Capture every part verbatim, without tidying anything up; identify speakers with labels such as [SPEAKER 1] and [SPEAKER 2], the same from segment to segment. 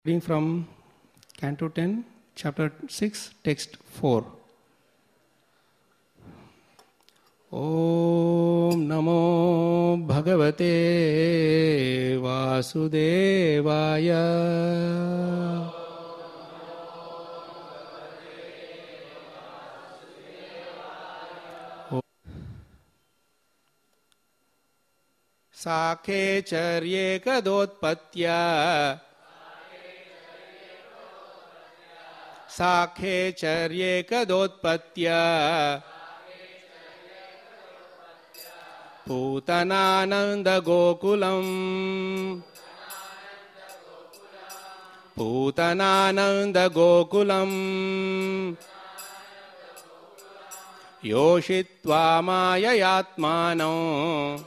[SPEAKER 1] Reading from Canto ten, Chapter six, Text four. Om Namo Bhagavate Vasudevaya. Sakhe charye kadotpatya Sakhe charye kadotpatya Putanananda Gokulam Putanananda Gokulam Yoshitva mayayatmano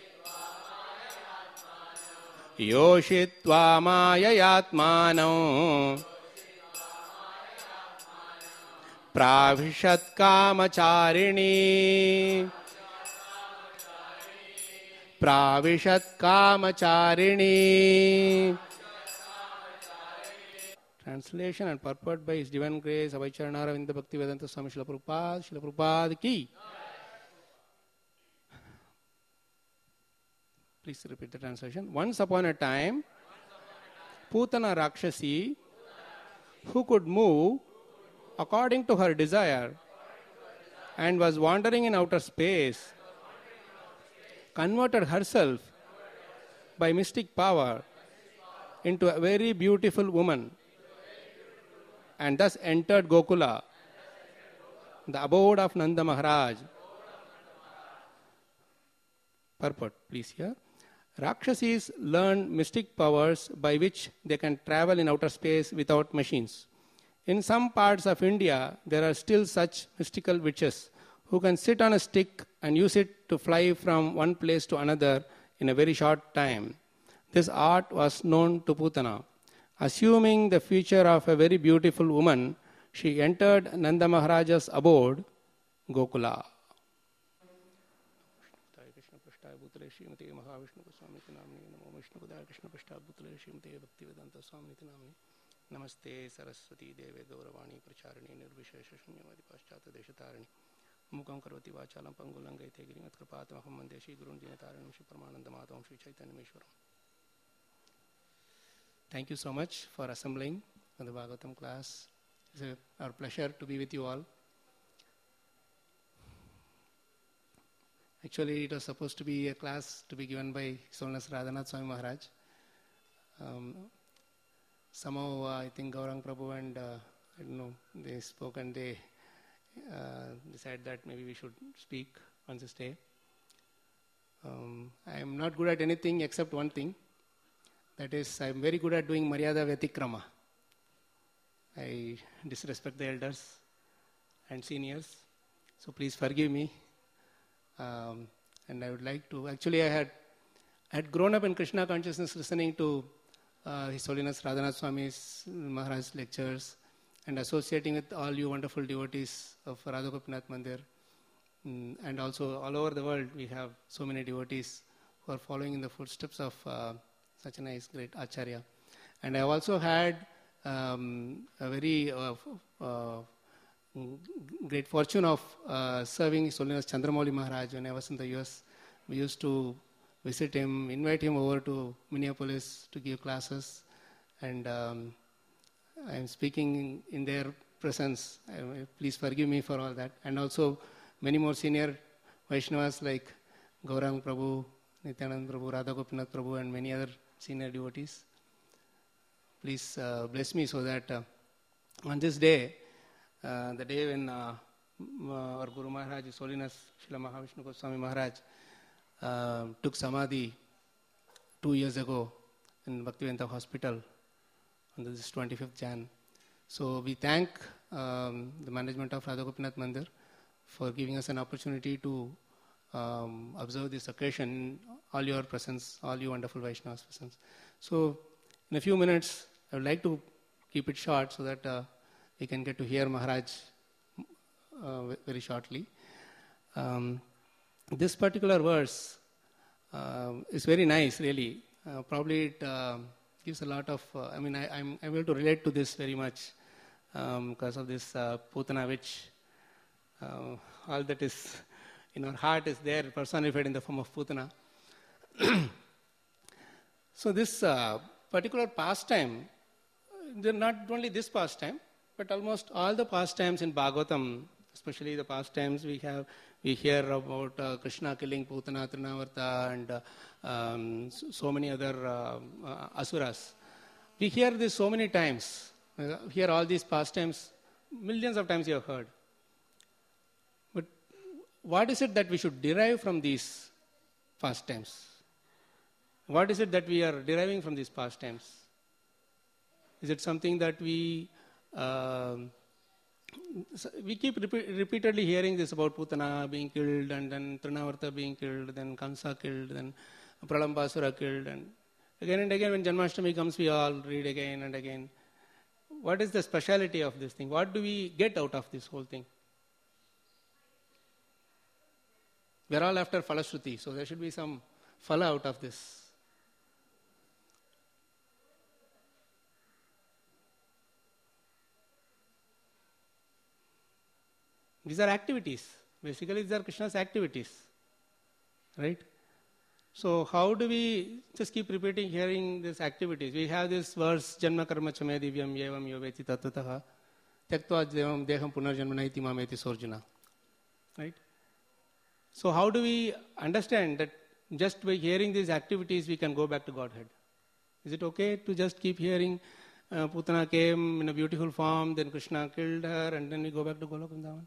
[SPEAKER 1] Yoshitva mayayatmano Pravishat kamacharini Pravishat kamacharini. Translation and purport by His Divine Grace Abhay Charana Ravinda Bhakti Vedanta Swami Srila Prabhupada, Srila Prabhupada ki. Please repeat the translation. Once upon a time, Putana Rakshasi, who could move according to her desire and was wandering in outer space, converted herself by mystic power into a very beautiful woman and thus entered Gokula, the abode of Nanda Maharaj. Purport, please hear. Rakshasis learn mystic powers by which they can travel in outer space without machines. In some parts of India, there are still such mystical witches who can sit on a stick and use it to fly from one place to another in a very short time. This art was known to Putana. Assuming the feature of a very beautiful woman, she entered Nanda Maharaja's abode, Gokula. Namaste Saraswati Deve Gauravani Pracharani Nirvishesha Shunyavadi Paschata Deshatarani Mukam Karvati Vachalam Pangulangai Tegrimat Kripatamaham Mandeshi Gurun Dinataranam Shri Paramanandamatam Shri Chaitanyameshwaram. Thank you so much for assembling for the Bhagavatam class. It's a, our pleasure to be with you all. Actually, it was supposed to be a class to be given by His Holiness Radhanath Swami Maharaj. Um, Somehow, uh, I think Gaurang Prabhu and, uh, I don't know, they spoke and they uh, decided that maybe we should speak on this day. Um, I am not good at anything except one thing. That is, I am very good at doing Maryada Vyatikrama. I disrespect the elders and seniors. So please forgive me. Um, and I would like to, actually I had, I had grown up in Krishna consciousness listening to Uh, His Holiness Radhanath Swami's Maharaj's lectures and associating with all you wonderful devotees of Radha Gopinath Mandir. Mm, and also all over the world we have so many devotees who are following in the footsteps of uh, such a nice great Acharya. And I have also had um, a very uh, uh, great fortune of uh, serving His Holiness Chandramouli Maharaj when I was in the U S. We used to visit him, invite him over to Minneapolis to give classes, and um, I am speaking in their presence. I, please forgive me for all that. And also many more senior Vaishnavas like Gaurang Prabhu, Nityanand Prabhu, Radha Gopinath Prabhu, and many other senior devotees. Please uh, bless me so that uh, on this day, uh, the day when uh, our Guru Maharaj, His Holiness Srila Mahavishnu Goswami Maharaj, Uh, took Samadhi two years ago in Bhaktivedanta Hospital on this twenty-fifth January. So we thank um, the management of Radha Gopinath Mandir for giving us an opportunity to um, observe this occasion in all your presence, all you wonderful Vaishnavas' presence. So in a few minutes, I would like to keep it short so that uh, we can get to hear Maharaj uh, very shortly. Um, This particular verse uh, is very nice, really. Uh, probably it uh, gives a lot of, uh, I mean, I, I'm able to relate to this very much um, because of this uh, Putana, which uh, all that is in our heart is there, personified in the form of Putana. So this uh, particular pastime, not only this pastime, but almost all the pastimes in Bhagavatam, especially the pastimes we have, we hear about uh, Krishna killing Putana, Trinavarta, and uh, um, so, so many other uh, uh, asuras. We hear this so many times. Uh, hear all these pastimes, millions of times you have heard. But what is it that we should derive from these pastimes? What is it that we are deriving from these pastimes? Is it something that we uh, we keep repeat, repeatedly hearing this about Putana being killed, and then Trinavarta being killed, then Kamsa killed, then Pralambasura killed, and again and again when Janmashtami comes, we all read again and again. What is the speciality of this thing? What do we get out of this whole thing? We are all after Falashruti, so there should be some phala out of this. These are activities. Basically, these are Krishna's activities. Right? So, how do we just keep repeating, hearing these activities? We have this verse, Janma karma chame divyam yevam yoveti tattataha tyaktva devam deham punarjanmana iti mameti sorjuna. Right? So, how do we understand that just by hearing these activities, we can go back to Godhead? Is it okay to just keep hearing uh, Putana came in a beautiful form, then Krishna killed her, and then we go back to Golok Vrindavan?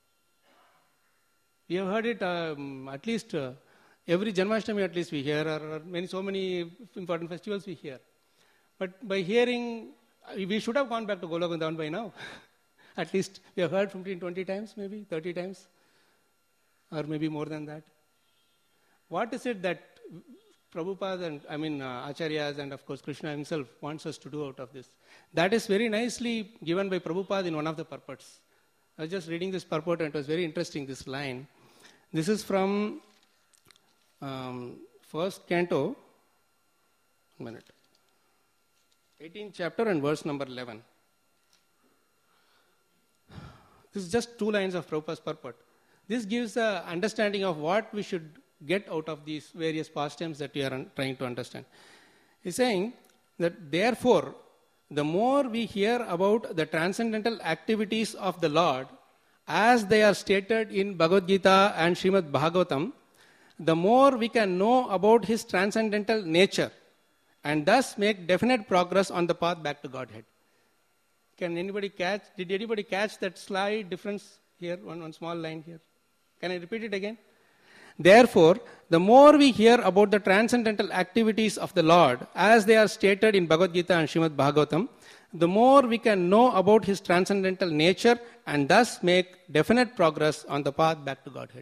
[SPEAKER 1] We have heard it um, at least uh, every Janmashtami at least we hear, or, or many so many important festivals we hear. But by hearing, we should have gone back to Golok Vrindavan by now. At least we have heard fifteen, twenty times, maybe thirty times, or maybe more than that. What is it that Prabhupada and I mean uh, Acharyas and of course Krishna himself wants us to do out of this? That is very nicely given by Prabhupada in one of the purports. I was just reading this purport and it was very interesting, this line. This is from um, first canto, one minute, eighteenth chapter and verse number eleven. This is just two lines of Prabhupada's purport. This gives an understanding of what we should get out of these various pastimes that we are un- trying to understand. He's saying that therefore, the more we hear about the transcendental activities of the Lord as they are stated in Bhagavad Gita and Srimad Bhagavatam, the more we can know about his transcendental nature and thus make definite progress on the path back to Godhead. Can anybody catch, did anybody catch that slight difference here, one, one small line here? Can I repeat it again? Therefore, the more we hear about the transcendental activities of the Lord as they are stated in Bhagavad Gita and Srimad Bhagavatam, the more we can know about his transcendental nature and thus make definite progress on the path back to Godhead.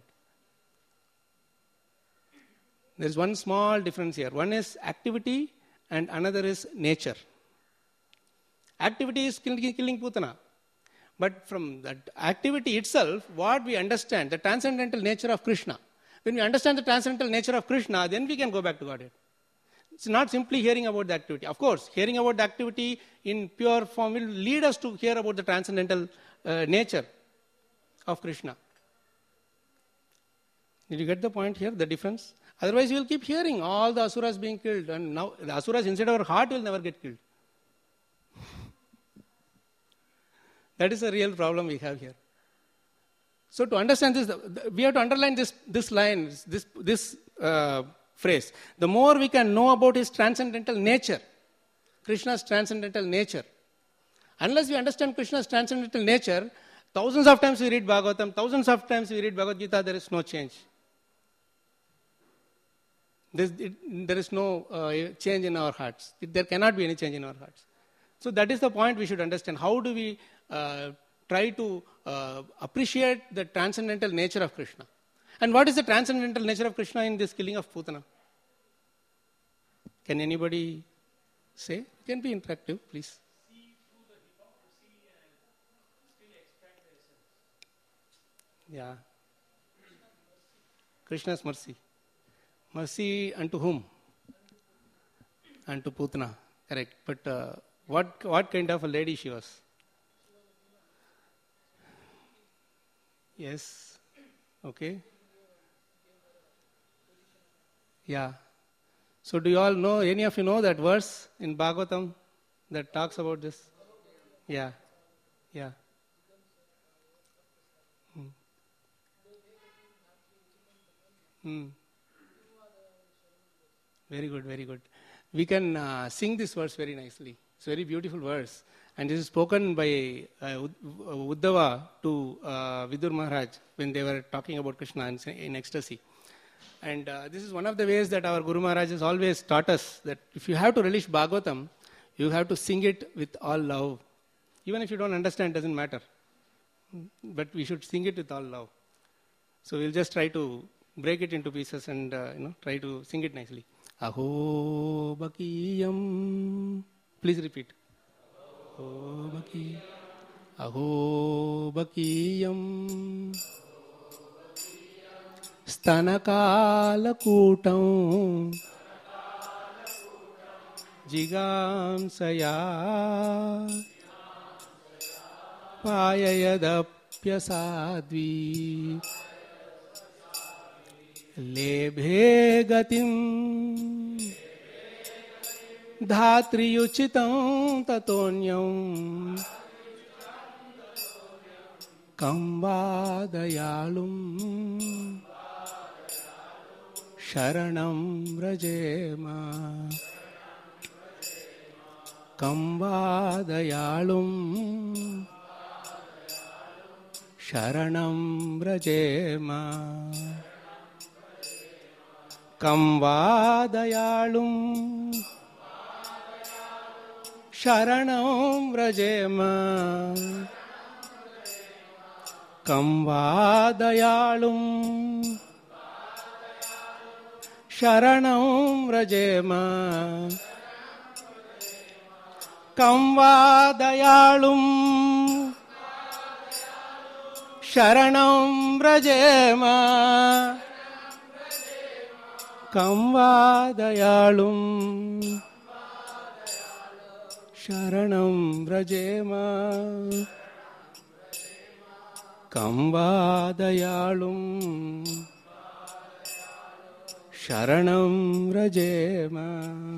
[SPEAKER 1] There is one small difference here. One is activity and another is nature. Activity is killing Putana. But from that activity itself, what we understand, the transcendental nature of Krishna. When we understand the transcendental nature of Krishna, then we can go back to Godhead. It's not simply hearing about the activity. Of course, hearing about the activity in pure form will lead us to hear about the transcendental uh, nature of Krishna. Did you get the point here, the difference? Otherwise, you will keep hearing all the asuras being killed, and now the asuras inside our heart will never get killed. That is a real problem we have here. So to understand this, we have to underline this, this line, this, this uh, phrase. The more we can know about his transcendental nature, Krishna's transcendental nature. Unless we understand Krishna's transcendental nature, thousands of times we read Bhagavatam, thousands of times we read Bhagavad Gita, there is no change. There, it, there is no uh, change in our hearts. It, there cannot be any change in our hearts. So that is the point we should understand. How do we uh, try to uh, appreciate the transcendental nature of Krishna? And what is the transcendental nature of Krishna in this killing of Putana? Can anybody say? It can be interactive, please. See through the hypocrisy and still expand the essence. Yeah. Krishna's mercy. Mercy unto whom? Unto Putana. correct. But uh, what what kind of a lady she was? Yes. Okay. Yeah. So do you all know, any of you know that verse in Bhagavatam that talks about this? Yeah. Yeah. Hmm. Hmm. Very good, very good. We can uh, sing this verse very nicely. It's a very beautiful verse. And this is spoken by uh, Uddhava to uh, Vidur Maharaj when they were talking about Krishna in, in ecstasy. And uh, this is one of the ways that our Guru Maharaj has always taught us that if you have to relish Bhagavatam, you have to sing it with all love. Even if you don't understand, it doesn't matter. But we should sing it with all love. So we'll just try to break it into pieces and uh, you know try to sing it nicely. Aho Bakiyam. Please repeat. Aho Bakiyam. Aho Bakiyam. Stanakalakutam. Jigamsaya. Payayadapyasadvi. Lebhe gatim dhatriyuchitam tatonyam kamvadayalum sharanam vrajema kamvadayalum sharanam vrajema Kamvadayalum Sharanam Vrajema Kamvadayalum Sharanam Vrajema Kamvadayalum Sharanam Vrajema Kamvadayalum Sharanam Vrajema Kamvadayalum Sharanam Vrajema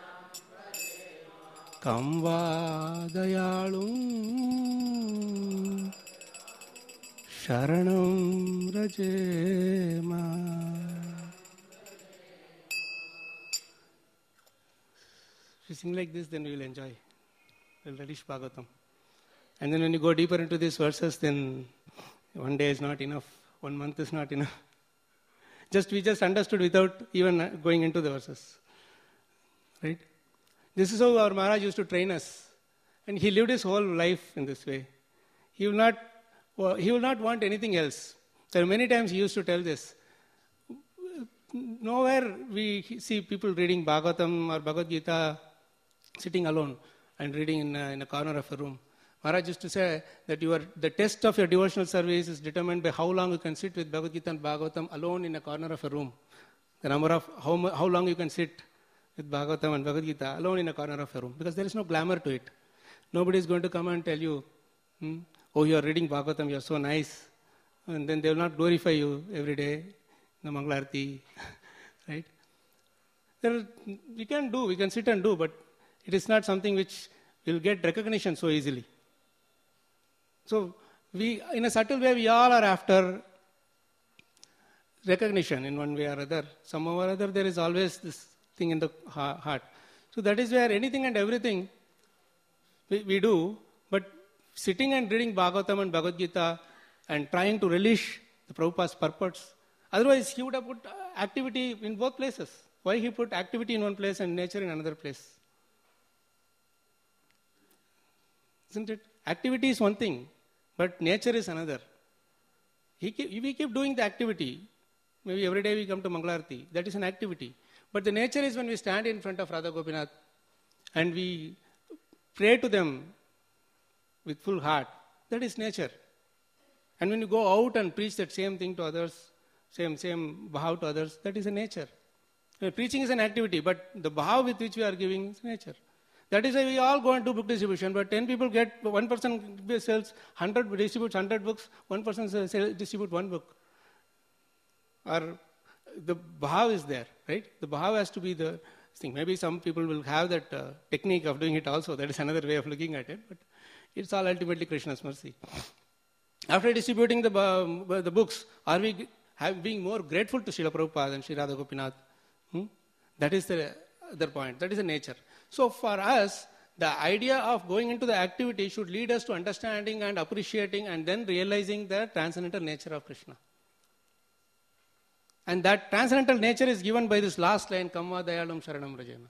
[SPEAKER 1] Kamvadayalum Sharanam Vrajema. If you sing like this, then we will enjoy. We'll relish Bhagavatam. And then when you go deeper into these verses, then one day is not enough. One month is not enough. Just we just understood without even going into the verses. Right? This is how our Maharaj used to train us. And he lived his whole life in this way. He will not, he will not want anything else. There are many times he used to tell this. Nowhere we see people reading Bhagavatam or Bhagavad Gita sitting alone and reading in a, in a corner of a room. Maharaj used to say that you are, the test of your devotional service is determined by how long you can sit with Bhagavad Gita and Bhagavatam alone in a corner of a room. The number of how, how long you can sit with Bhagavatam and Bhagavad Gita alone in a corner of a room. Because there is no glamour to it. Nobody is going to come and tell you, hmm, oh, you are reading Bhagavatam, you are so nice. And then they will not glorify you every day in the Mangalarti. Right? There, we can do, we can sit and do, but it is not something which will get recognition so easily. So, we, in a subtle way, we all are after recognition in one way or other. Somehow or other, there is always this thing in the heart. So, that is where anything and everything we, we do, but sitting and reading Bhagavatam and Bhagavad Gita and trying to relish the Prabhupada's purports. Otherwise, he would have put activity in both places. Why he put activity in one place and nature in another place? Isn't it? Activity is one thing, but nature is another. He keep, we keep doing the activity. Maybe every day we come to Mangalarti. That is an activity. But the nature is when we stand in front of Radha Gopinath and we pray to them with full heart. That is nature. And when you go out and preach that same thing to others, same same bhav to others, that is a nature. Preaching is an activity, but the bhav with which we are giving is nature. That is why we all go and do book distribution, but ten people get, one person sells one hundred, distributes one hundred books, one person sells, distributes one book. Or the bhav is there, right? The bhav has to be the thing. Maybe some people will have that uh, technique of doing it also. That is another way of looking at it, but it's all ultimately Krishna's mercy. After distributing the, uh, the books, are we have, being more grateful to Srila Prabhupada and Sri Radha Gopinath? Hmm? That is the other point. That is the nature. So for us, the idea of going into the activity should lead us to understanding and appreciating and then realizing the transcendental nature of Krishna. And that transcendental nature is given by this last line, Kamma Dayalam Sharanam Rajana.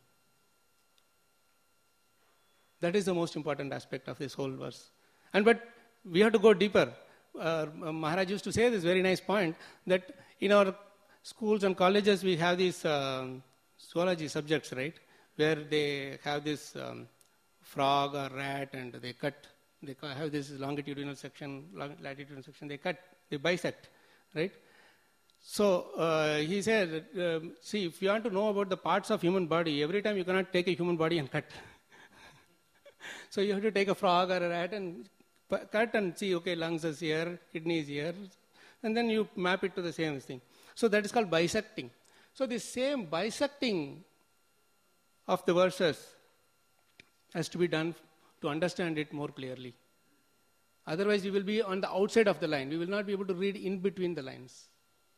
[SPEAKER 1] That is the most important aspect of this whole verse. And but we have to go deeper. Uh, Maharaj used to say this very nice point, that in our schools and colleges we have these uh, zoology subjects, right? Where they have this um, frog or rat and they cut, they have this longitudinal section, latitudinal section, they cut, they bisect, right? So uh, he said, uh, see, if you want to know about the parts of human body, every time you cannot take a human body and cut. So you have to take a frog or a rat and cut and see, okay, lungs is here, kidney is here, and then you map it to the same thing. So that is called bisecting. So the same bisecting of the verses has to be done to understand it more clearly. Otherwise, we will be on the outside of the line. We will not be able to read in between the lines.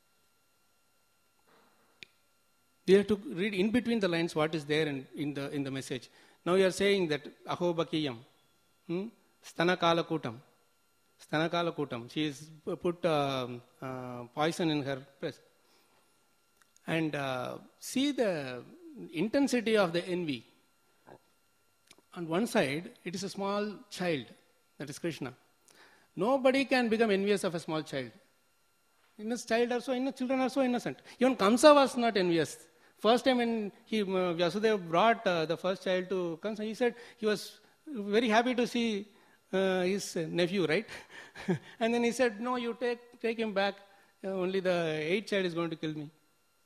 [SPEAKER 1] We have to read in between the lines what is there in, in, the, in the message. Now you are saying that Aho Bakiyam, hmm? Stanakala Kutam. Stanakala Kutam. She has put uh, uh, poison in her breast. And uh, see the intensity of the envy. On one side, it is a small child, that is Krishna. Nobody can become envious of a small child. Innocent child are so innocent, children are so innocent. Even Kamsa was not envious. First time when he, uh, Vyasudeva brought uh, the first child to Kamsa, he said he was very happy to see uh, his nephew, right? And then he said, no, you take, take him back. Uh, only the eighth child is going to kill me.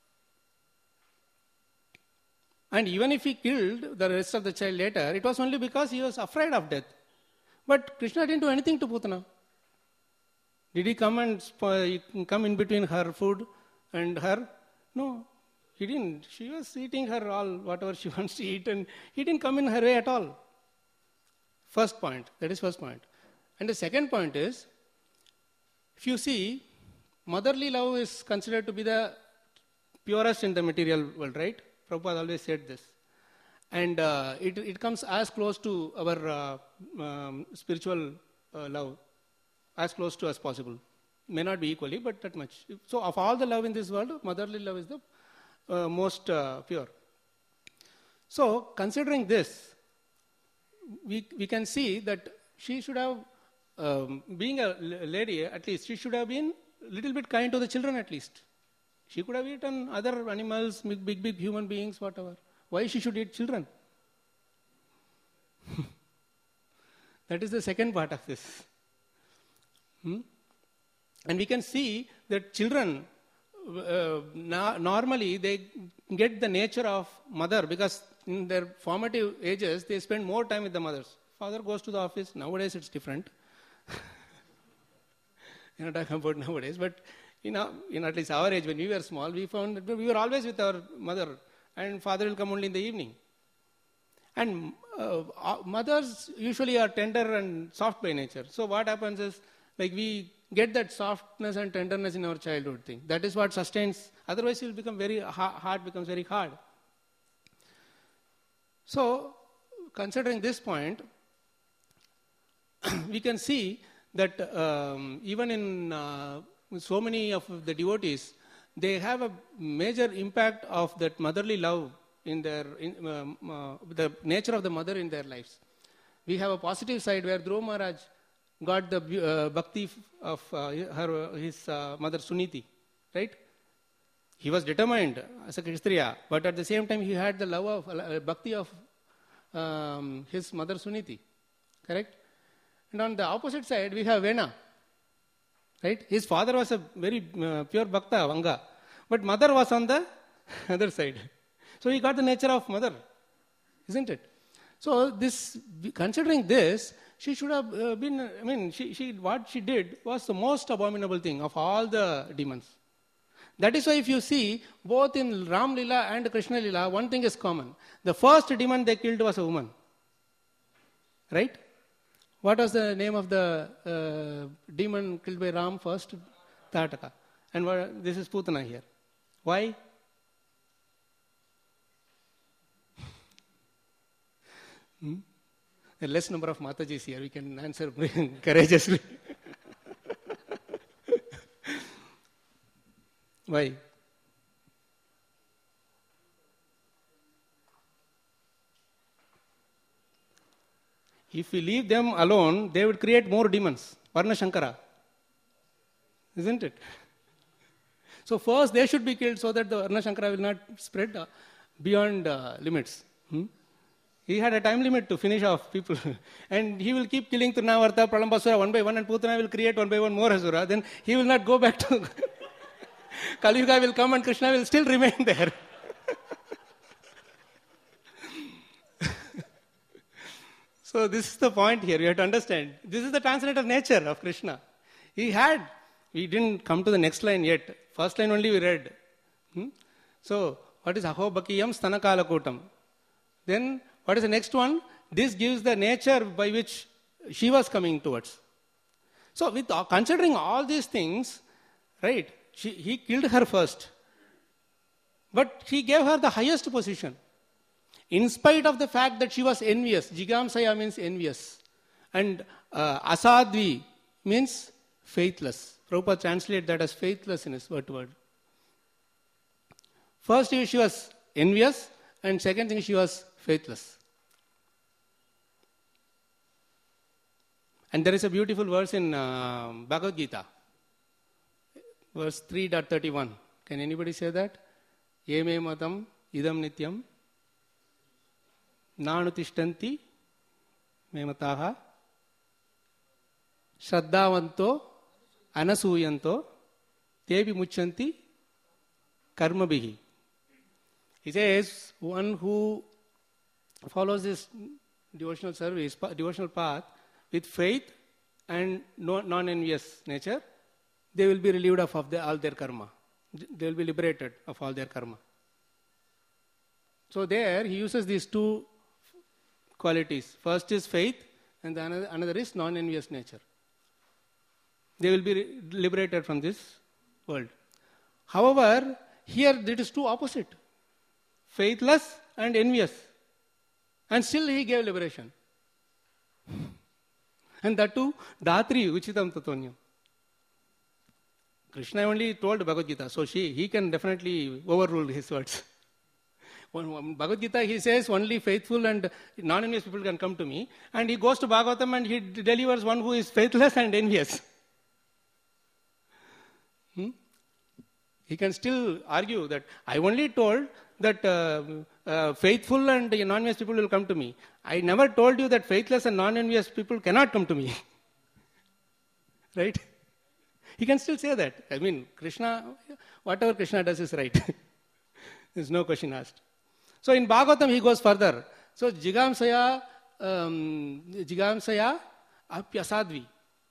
[SPEAKER 1] And even if he killed the rest of the child later, it was only because he was afraid of death. But Krishna didn't do anything to Putana. Did he come and sp- come in between her food and her? No, he didn't. She was eating her all, whatever she wants to eat, and he didn't come in her way at all. First point, that is first point. And the second point is, if you see, motherly love is considered to be the purest in the material world, right? Prabhupada always said this. And uh, it, it comes as close to our uh, um, spiritual uh, love, as close to as possible. May not be equally, but that much. So of all the love in this world, motherly love is the uh, most uh, pure. So considering this, we, we can see that she should have, um, being a lady at least, she should have been a little bit kind to the children at least. She could have eaten other animals, big, big, big human beings, whatever. Why she should eat children? That is the second part of this. Hmm? And we can see that children, uh, na- normally they get the nature of mother because in their formative ages, they spend more time with the mothers. Father goes to the office. Nowadays, it's different. You're not talking about nowadays, but you know, in at least our age, when we were small, we found that we were always with our mother, and father will come only in the evening. And uh, mothers usually are tender and soft by nature. So what happens is, like we get that softness and tenderness in our childhood thing. That is what sustains. Otherwise, it will become very hard. Becomes very hard. So, considering this point, we can see that um, even in uh, so many of the devotees, they have a major impact of that motherly love in their, in, um, uh, the nature of the mother in their lives. We have a positive side where Dhruva Maharaj got the uh, bhakti of uh, her, his uh, mother Suniti, right? He was determined as a Kshatriya, but at the same time he had the love of, uh, bhakti of um, his mother Suniti, correct? And on the opposite side, we have Vena, right? His father was a very uh, pure bhakta, Vanga, but mother was on the other side. So he got the nature of mother, isn't it? So this, considering this, she should have uh, been, I mean, she, she, what she did was the most abominable thing of all the demons. That is why if you see, both in Ram Lila and Krishna Lila, one thing is common. The first demon they killed was a woman. Right? What was the name of the uh, demon killed by Ram first? Tataka. And what, this is Putana here. Why? Hmm? A less number of Matajis here. We can answer courageously. Why? If we leave them alone, they would create more demons. Varna Shankara. Isn't it? So first they should be killed so that the Varna Shankara will not spread uh, beyond uh, limits. Hmm? He had a time limit to finish off people. And he will keep killing Trinavarta, Pralambasura one by one, and Putana will create one by one more Asura. Then he will not go back to... Kali Yuga will come and Krishna will still remain there. So this is the point here. You have to understand. This is the translator nature of Krishna. He had... We didn't come to the next line yet. First line only we read. Hmm? So, what is Aho Bakiyam Stanakala Kotam? Then, what is the next one? This gives the nature by which she was coming towards. So, with uh, considering all these things, right, she, he killed her first. But he gave her the highest position. In spite of the fact that she was envious. Jigamsaya means envious. And uh, Asadvi means faithless. Prabhupada translates that as faithless in his word to word. First thing, she was envious, and second thing, she was faithless. And there is a beautiful verse in uh, Bhagavad Gita, verse three point thirty-one. Can anybody say that? Ye me matam idam nityam nanutishtanti me mataha shraddhavanto anasuyanto tebi muchanti karma bihi. He says, one who follows this devotional service, devotional path with faith and non-envious nature, they will be relieved of, of the, all their karma. They will be liberated of all their karma. So there he uses these two qualities. First is faith, and the another, another is non-envious nature. They will be liberated from this world. However, here it is two opposite. Faithless and envious. And still he gave liberation. And that too, Dhatri Uchitam Tatonyam. Krishna only told Bhagavad Gita, so she, he can definitely overrule his words. In Bhagavad Gita, he says only faithful and non-envious people can come to me. And he goes to Bhagavatam and he delivers one who is faithless and envious. Hmm? He can still argue that I only told that uh, uh, faithful and non-envious people will come to me. I never told you that faithless and non-envious people cannot come to me. Right? He can still say that. I mean, Krishna, whatever Krishna does is right. There's no question asked. So in Bhagavatam he goes further. So Jigamsaya, um, Jigamsaya apyasadvi.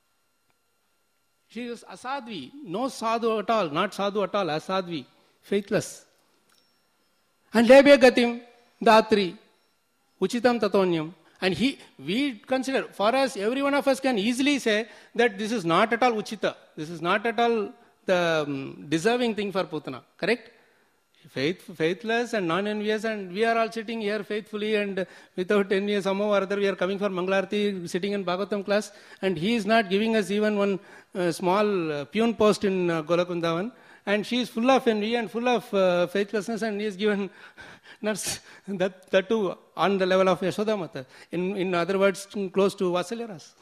[SPEAKER 1] She is asadvi, no sadhu at all, not sadhu at all, asadvi, faithless. And lebe gatim, datri, uchitam tatonyam. And he, we consider, for us, every one of us can easily say that this is not at all uchita. This is not at all the um, deserving thing for Putana. Correct? Faith, faithless and non-envious, and we are all sitting here faithfully and without envy, somehow or other we are coming for Mangalarti, sitting in Bhagavatam class, and he is not giving us even one uh, small uh, peon post in uh, Golakundavan, and she is full of envy and full of uh, faithlessness, and he is given nuts, that, that too on the level of Yashodamata. In, in other words, close to Vasalyaras.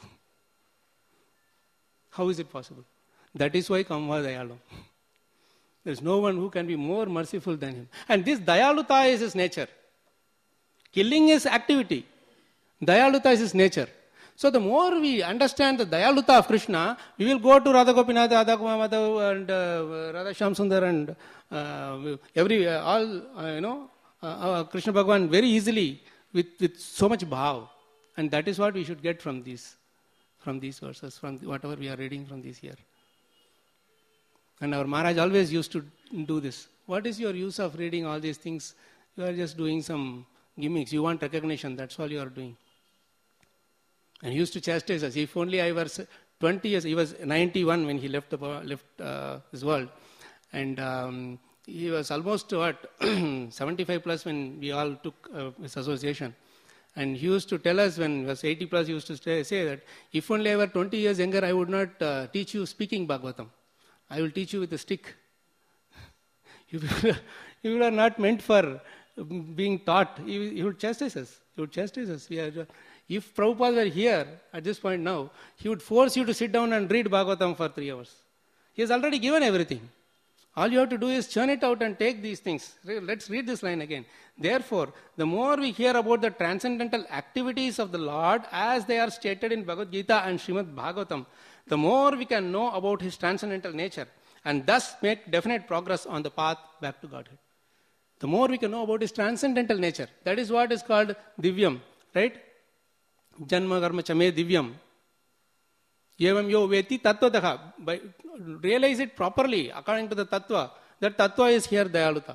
[SPEAKER 1] How is it possible? That is why Kamva Dayalu. There is no one who can be more merciful than him. And this Dayaluta is his nature. Killing is activity. Dayaluta is his nature. So the more we understand the Dayaluta of Krishna, we will go to Radha Gopinath, Radha Kumar Madhav, and uh, Radha Shyam Sundar, and uh, every, uh, all, uh, you know, uh, uh, Krishna Bhagavan very easily with, with so much bhav. And that is what we should get from these, from these verses, from whatever we are reading from this here. And our Maharaj always used to do this. What is your use of reading all these things? You are just doing some gimmicks. You want recognition. That's all you are doing. And he used to chastise us. If only I was twenty years, he was ninety-one when he left the left uh, this world. And um, he was almost, what, seventy-five plus when we all took uh, his association. And he used to tell us when he was eighty plus, he used to say, say that, if only I were twenty years younger, I would not uh, teach you speaking Bhagavatam. I will teach you with a stick. You people, you people are not meant for being taught. He, he would chastise us. He would chastise us. We are, if Prabhupada were here at this point now, he would force you to sit down and read Bhagavatam for three hours. He has already given everything. All you have to do is churn it out and take these things. Let's read this line again. Therefore, the more we hear about the transcendental activities of the Lord as they are stated in Bhagavad Gita and Srimad Bhagavatam, the more we can know about his transcendental nature and thus make definite progress on the path back to Godhead. The more we can know about his transcendental nature, that is what is called Divyam, right? Janma karma chame Divyam. Yevam yo veti tattvataha. By realize it properly according to the tattva. That tattva is here Dayaluta.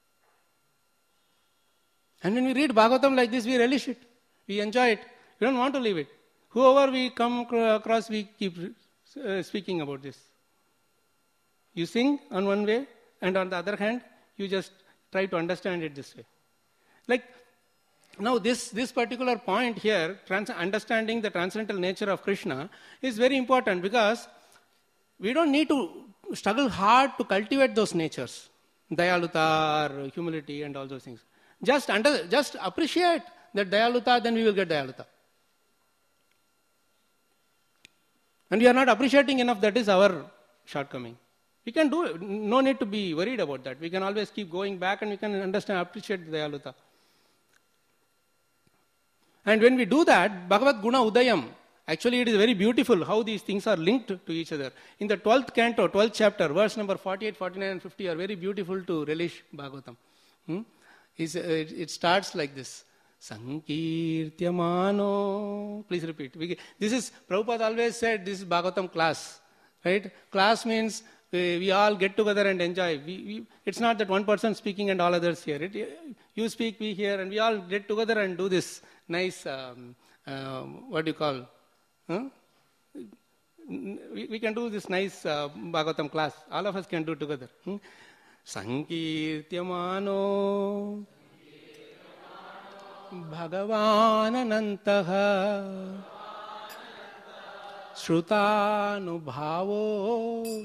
[SPEAKER 1] And when we read Bhagavatam like this, we relish it. We enjoy it. We don't want to leave it. Whoever we come across, we keep uh, speaking about this. You sing on one way, and on the other hand, you just try to understand it this way. Like, now this, this particular point here, trans- understanding the transcendental nature of Krishna, is very important because we don't need to struggle hard to cultivate those natures. Dayaluta or humility and all those things. Just, under, just appreciate that Dayaluta, then we will get Dayaluta. And we are not appreciating enough, that is our shortcoming. We can do it. No need to be worried about that. We can always keep going back and we can understand, appreciate the Dayaluta. And when we do that, Bhagavad Guna Udayam, actually it is very beautiful how these things are linked to each other. In the twelfth canto, twelfth chapter, verse number forty-eight, forty-nine and fifty are very beautiful to relish Bhagavatam. Hmm? It, it starts like this. Sankirtyamano. Please repeat. We, this is, Prabhupada always said, this is Bhagavatam class. Right? Class means we, we all get together and enjoy. We, we, it's not that one person speaking and all others hear it. You speak, we hear, and we all get together and do this nice, um, uh, what do you call, huh? we, we can do this nice uh, Bhagavatam class. All of us can do together. Hmm? Sankirtyamano Bhagavan Anantaha Shrutanubhavo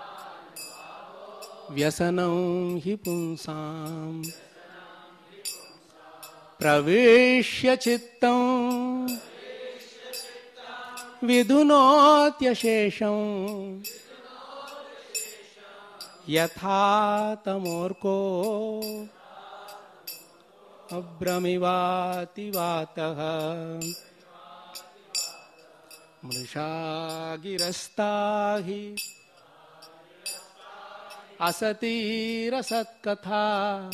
[SPEAKER 1] Vyasanam hi punsam Praveshya chittam Vidunotya shesham Yatha tamorko Abramivati vataha Mrisha girastahi Asati rasatkatha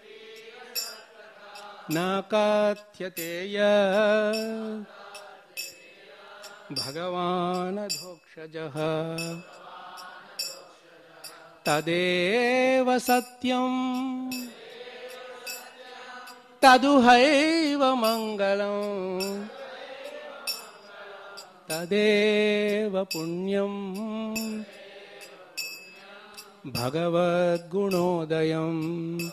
[SPEAKER 1] Nakatyateya Bhagavan adhokshajaha Tadeva satyam Taduhaiva mangalam Tadeva punyam Bhagavad gunodayam.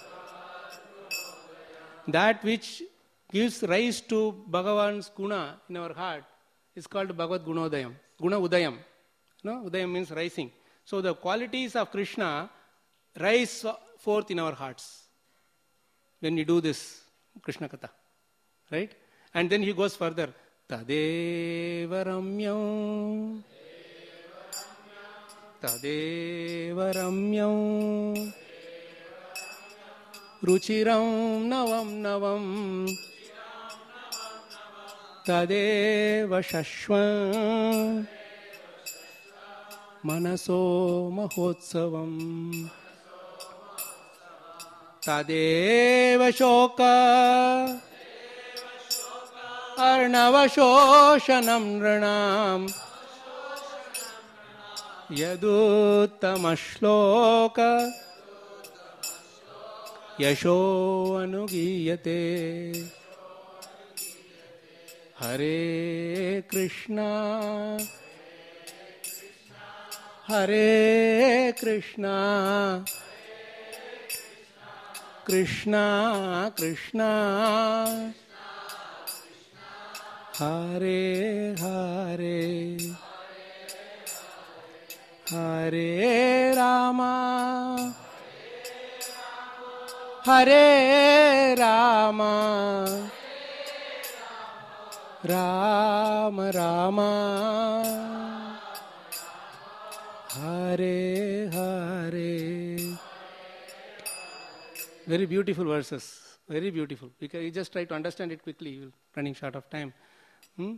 [SPEAKER 1] That which gives rise to Bhagavan's guna in our heart is called Bhagavad Gunodayam. Guna Udayam. No? Udayam means rising. So the qualities of Krishna rise forth in our hearts when we do this Krishna Katha. Right? And then he goes further. Tadeva ramyam Tadeva ramyam Ruchiram navam navam Tadeva shashvam Manaso mahotsavam Tadeva shoka अर्णवशोषणं नृणां यदुत्तमश्लोक यशो अनुगीयते हरे कृष्णा हरे कृष्णा कृष्णा कृष्णा हरे हरे हरे रामा हरे Rama Ram Ram Hare Hare. Very beautiful verses. Very beautiful. We can, you just try to understand it quickly. We're running short of time. Hmm?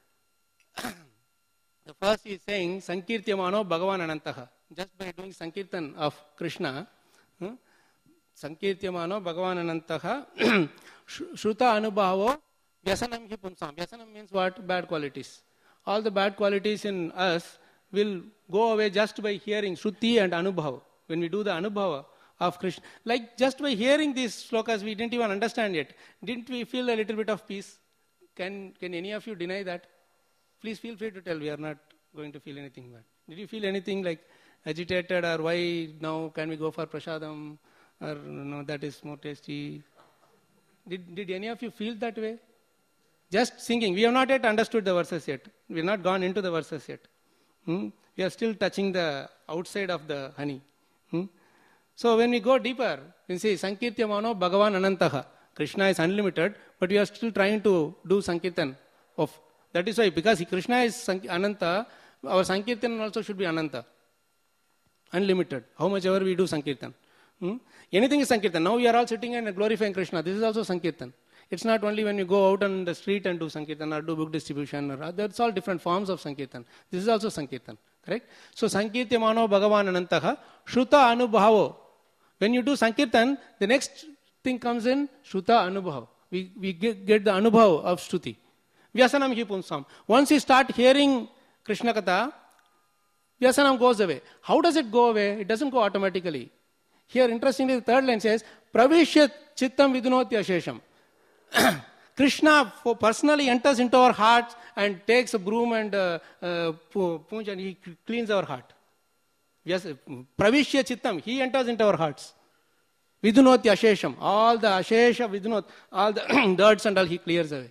[SPEAKER 1] The first is saying Sankirtyamano Bhagavan Anantaha. Just by doing Sankirtan of Krishna, hmm? Sankirtyamano Bhagavan Anantaha Shruta Anubhavo Vyasanam hi punsam. Vyasanam means what? Bad qualities. All the bad qualities in us will go away just by hearing Shruti and Anubhava. When we do the Anubhava of Krishna. Like just by hearing these slokas, we didn't even understand yet. Didn't we feel a little bit of peace? Can, can any of you deny that? Please feel free to tell. We are not going to feel anything bad. Did you feel anything like agitated or why now can we go for prasadam or no, that is more tasty? Did, did any of you feel that way? Just singing. We have not yet understood the verses yet. We have not gone into the verses yet. Hmm? We are still touching the outside of the honey. Hmm? So when we go deeper, we see Sankirtyamano Bhagavan Anantaha. Krishna is unlimited, but we are still trying to do Sankirtan of. That is why, because Krishna is Ananta, our Sankirtan also should be Ananta. Unlimited. How much ever we do Sankirtan. Hmm? Anything is Sankirtan. Now we are all sitting and glorifying Krishna. This is also Sankirtan. It's not only when you go out on the street and do Sankirtan or do book distribution. Or that's all different forms of Sankirtan. This is also Sankirtan. Correct? So Sankirtyamano Bhagavan Anantaha Shruta Anubhavo. When you do Sankirtan, the next thing comes in Shruta Anubhava. We, we get, get the Anubhava of Shruti. Vyasanam hi punsam. Once you start hearing Krishna Katha, Vyasanam goes away. How does it go away? It doesn't go automatically. Here, interestingly, the third line says, Pravishya chittam vidunoti ashesham. Krishna personally enters into our hearts and takes a broom and uh, uh, punj and he cleans our heart. Yes, Pravishya chittam, he enters into our hearts. Vidunoti ashesham, all the ashesha vidunot, all the dirts and all he clears away.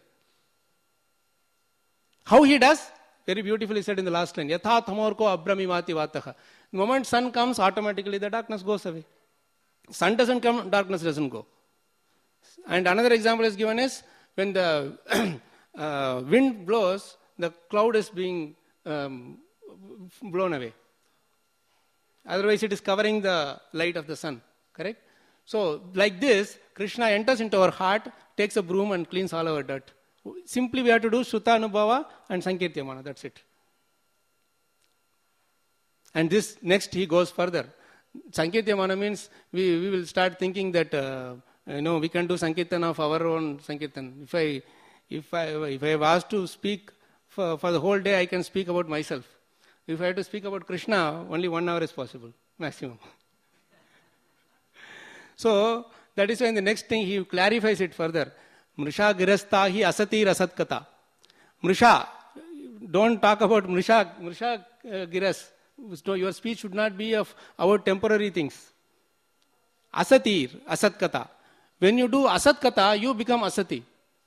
[SPEAKER 1] How he does? Very beautifully said in the last line. Yatha thamorko abramimati vataha. The moment sun comes, automatically the darkness goes away. Sun doesn't come, darkness doesn't go. And another example is given is when the uh, wind blows, the cloud is being um, blown away. Otherwise, it is covering the light of the sun. Correct? So, like this, Krishna enters into our heart, takes a broom and cleans all our dirt. Simply we have to do Shruta Anubhava and Sankirtyamana. That's it. And this next he goes further. Sankirtyamana means we, we will start thinking that uh, you know we can do Sankirtan of our own Sankirtan. If I if I if I have asked to speak for, for the whole day, I can speak about myself. If I have to speak about Krishna, only one hour is possible, maximum. So that is why in the next thing he clarifies it further. Mrisha girastha hi asati rasat kata. Mrisha, don't talk about Mrisha, Mrisha uh, giras. So your speech should not be of our temporary things. Asatir, asat kata. When you do asat kata, you become asati.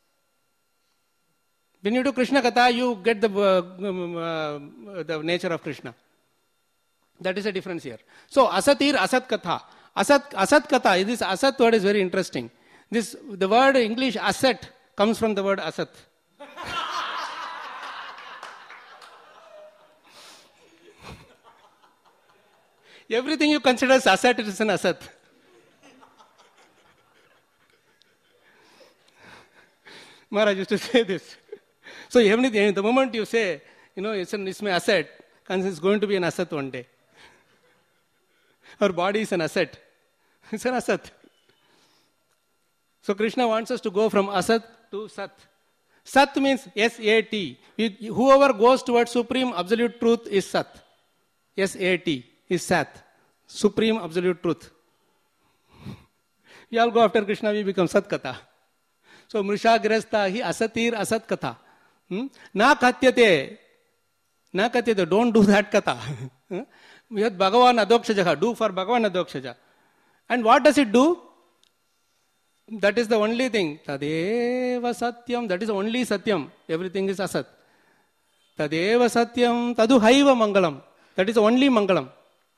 [SPEAKER 1] When you do Krishna kata, you get the, uh, um, uh, the nature of Krishna. That is the difference here. So asatir, asat katha. Asat, asat katha, this asat word is very interesting. This, the word English asset comes from the word asat. Everything you consider as asset, it is an asat. Maharaj used to say this. So everything, the moment you say, you know, it's, an, it's my asset, it's going to be an asset one day. Our body is an asset. It's an asat. So Krishna wants us to go from asat to sat. Sat means S A T. Whoever goes towards Supreme Absolute Truth is Sat. S A T is Sat. Supreme Absolute Truth. We all go after Krishna, we become Sat Katha. So, Mrisha Grasta hi asatir asat katha. Hmm? Na katyate. Na katyate. Don't do that katha. Yad Bhagavan adokshajaha. Do for Bhagavan adokshaja. And what does it do? That is the only thing. Tadeva satyam. That is the only satyam. Everything is asat. Tadeva satyam. Tadu haiva mangalam. That is the only mangalam.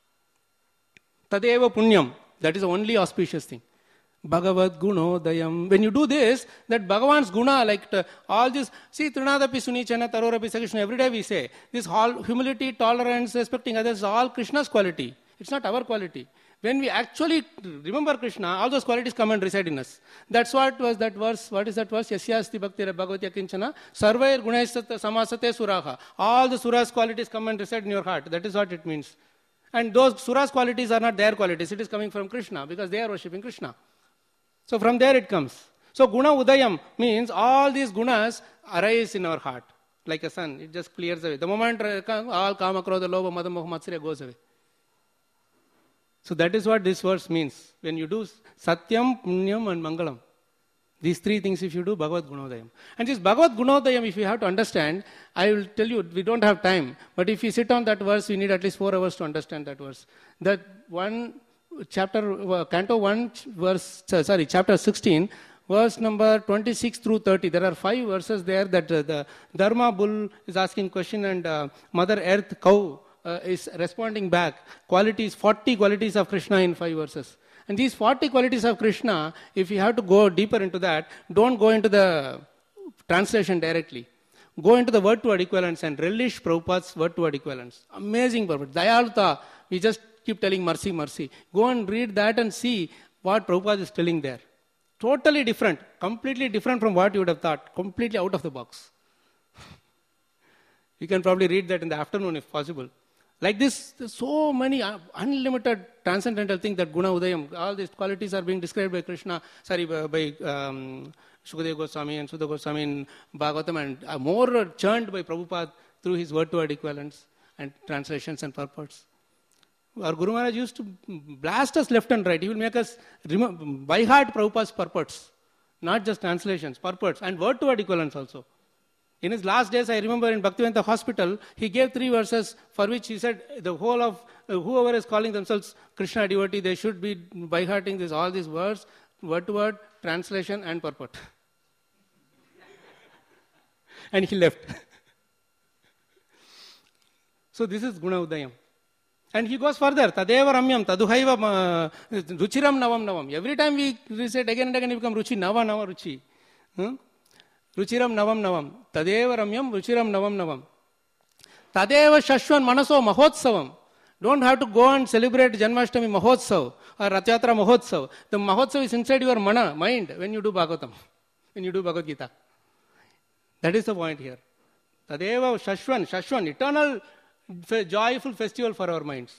[SPEAKER 1] Tadeva punyam. That is the only auspicious thing. Bhagavad Gunodayam. When you do this, that Bhagavan's guna, like uh, all this, see, Trinadapi Sunichana, Tarorapi Sakrishna, every day we say, this all humility, tolerance, respecting others, is all Krishna's quality. It's not our quality. When we actually remember Krishna, all those qualities come and reside in us. That's what was that verse. What is that verse? Yasyasti bhaktira bhagavati akinchana sarvair gunaisata samasate suraha. All the suras qualities come and reside in your heart. That is what it means. And those suras qualities are not their qualities. It is coming from Krishna because they are worshipping Krishna. So from there it comes. So guna udayam means all these gunas arise in our heart. Like a sun, it just clears away. The moment all kama, krodha, lobha, madha, moha, matsarya goes away. So that is what this verse means. When you do satyam, punyam and mangalam. These three things if you do, Bhagavad Gunodayam. And this Bhagavad Gunodayam, if you have to understand, I will tell you, we don't have time. But if you sit on that verse, we need at least four hours to understand that verse. That one chapter, uh, canto one, verse, sorry, chapter sixteen, verse number twenty-six through thirty. There are five verses there that uh, the Dharma bull is asking question and uh, Mother Earth cow uh, is responding back. Qualities, forty qualities of Krishna in five verses. And these forty qualities of Krishna, if you have to go deeper into that, don't go into the translation directly. Go into the word-to-word equivalence and relish Prabhupada's word-to-word equivalence. Amazing Prabhupada. Dayaluta, we just keep telling mercy, mercy. Go and read that and see what Prabhupada is telling there. Totally different, completely different from what you would have thought, completely out of the box. You can probably read that in the afternoon if possible. Like this, there's so many uh, unlimited transcendental things that Guna Udayam, all these qualities are being described by Krishna, sorry, by, by um, Shukadeva Goswami and Sudha Goswami in Bhagavatam, and uh, more churned by Prabhupada through his word-to-word equivalents and translations and purports. Our Guru Maharaj used to blast us left and right. He will make us remember, by heart Prabhupada's purports, not just translations, purports, and word-to-word equivalents also. In his last days, I remember in Bhaktivedanta Hospital, he gave three verses for which he said the whole of uh, whoever is calling themselves Krishna devotee, they should be by hearting this, all these words, word-to-word, translation and purport. And he left. So this is Guna Udayam. And he goes further. Tadeva ramyam, taduhaiva ruchiram navam navam. Every time we recite again and again, we become ruchi, nava, nava, ruchi. Hmm? Ruchiram navam navam. Tadeva ramyam, ruchiram navam navam. Tadeva shashwan manaso mahotsavam. Don't have to go and celebrate Janmashtami Mahotsav or Rathyatra Mahotsav. The Mahotsav is inside your mana, mind, when you do Bhagavatam, when you do Bhagavad Gita. That is the point here. Tadeva shashwan, shashwan, eternal joyful festival for our minds.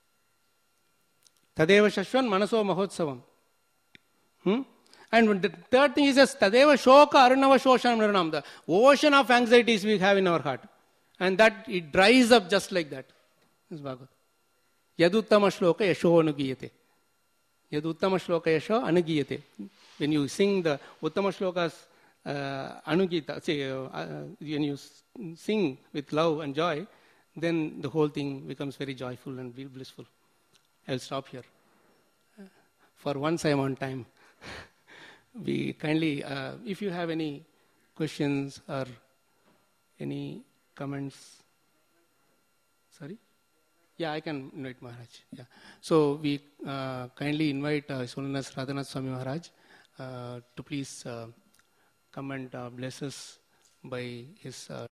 [SPEAKER 1] Tadeva shashwan manaso mahotsavam. Hmm? And the third thing is this, Tadeva shoka arunava shoshanam niranam. The ocean of anxieties we have in our heart. And that it dries up just like that. This is Bhagavad. Yaduttama shloka yasho anugiyate. Yaduttama shloka yasho anugiyate. When you sing the Uttama shlokas uh, anugita, say, uh, uh, when you sing with love and joy, then the whole thing becomes very joyful and blissful. I'll stop here. For once I am on time. We kindly, uh, if you have any questions or any comments. Sorry? Yeah, I can invite Maharaj. Yeah. So we uh, kindly invite uh, His Holiness Radhanath Swami Maharaj uh, to please uh, come and uh, bless us by his uh,